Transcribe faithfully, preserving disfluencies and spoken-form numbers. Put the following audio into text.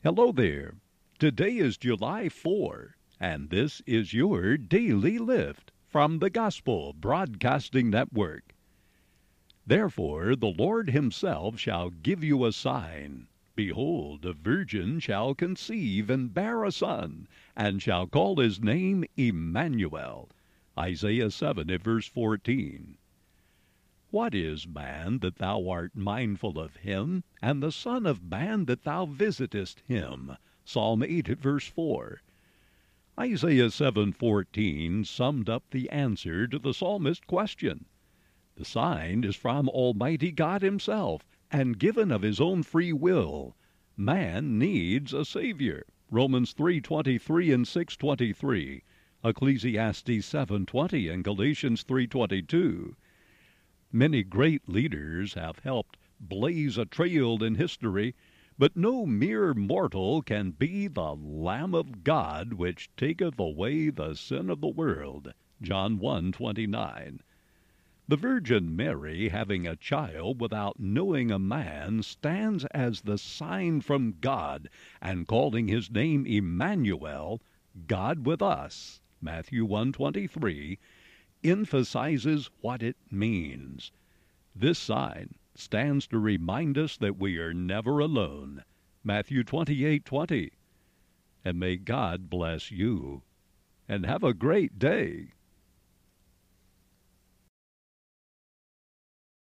Hello there. Today is July fourth, and this is your Daily Lift from the Gospel Broadcasting Network. Therefore the Lord himself shall give you a sign. Behold, a virgin shall conceive and bear a son, and shall call his name Emmanuel. Isaiah seven, verse fourteen. What is man that thou art mindful of him, and the Son of man that thou visitest him? Psalm eight, verse four. Isaiah seven fourteen summed up the answer to the psalmist's question. The sign is from Almighty God himself, and given of his own free will. Man needs a Savior. Romans three twenty-three and six twenty-three, Ecclesiastes seven twenty, and Galatians three twenty-two. Many great leaders have helped blaze a trail in history, but no mere mortal can be the Lamb of God which taketh away the sin of the world. John one twenty-nine. The Virgin Mary, having a child without knowing a man, stands as the sign from God, and calling his name Emmanuel, God with us, Matthew one twenty-three, emphasizes what it means. This sign stands to remind us that we are never alone, Matthew twenty-eight twenty. And may God bless you, and have a great day.